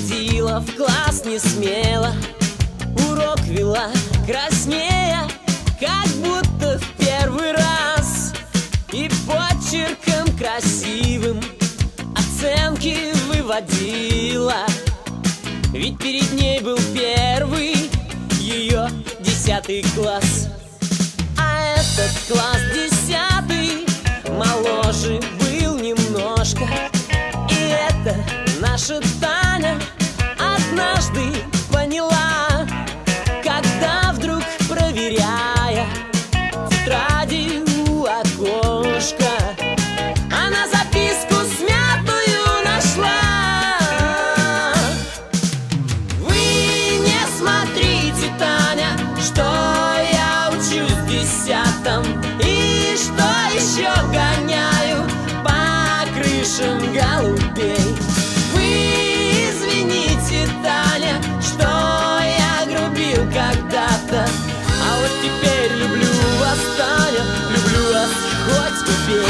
Входила в класс не смело, урок вела краснея, как будто в первый раз, и почерком красивым оценки выводила. Ведь перед ней был первый ее 10 класс. А этот класс 10 моложе был немножко. И это наша Таня однажды поняла, когда вдруг, проверяя тетради у окошка, она записку смятую нашла. Вы не смотрите, Таня, что я учусь в 10-м, и что еще гоняю по крышам голубей. Вы извините, Таня, что я грубил когда-то, а вот теперь люблю вас, Таня, люблю вас хоть убей.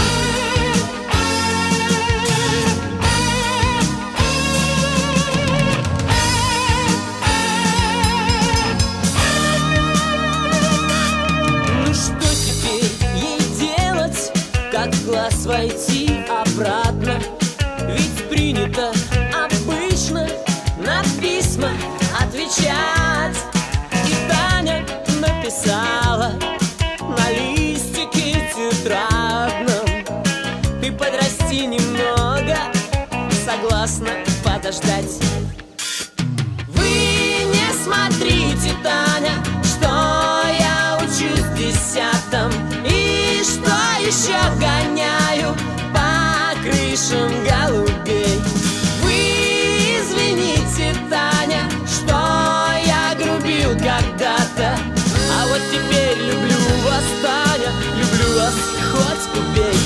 Ну что теперь ей делать, как в класс войти обратно? Ведь принято обычно на письма отвечать. И Таня написала на листике тетрадном: ты подрасти немного, согласна подождать. Вы не смотрите, Таня, что я учусь в 10-м, и что еще гоняю по крышам голубей. Вы извините, Таня, что я грубил когда-то, а вот теперь люблю вас, Таня, люблю вас хоть убей.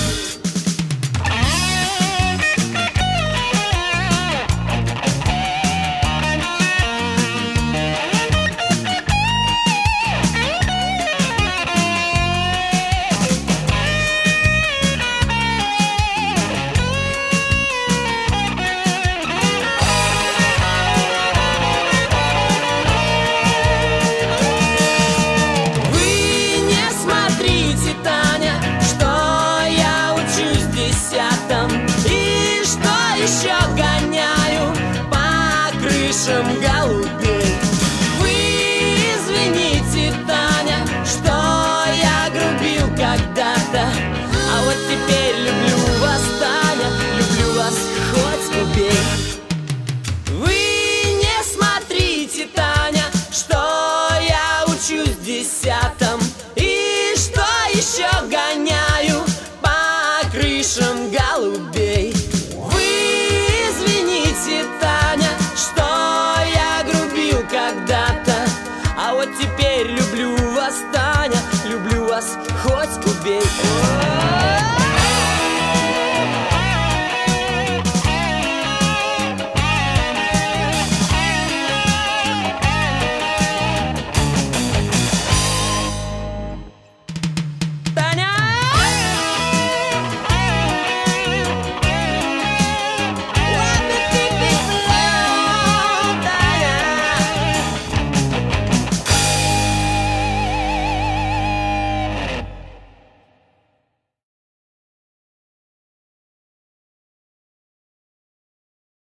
И что еще гоняю по крышам голубей.